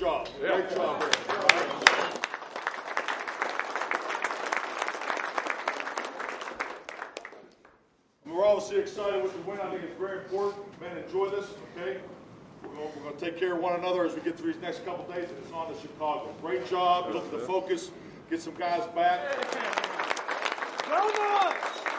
job. Yeah. Great job, Eric. We're obviously excited with the win. I think it's very important. Men, enjoy this, okay? We're going to take care of one another as we get through these next couple days, and it's on to Chicago. Great job. Look at the focus. Get some guys back. Go Nuts!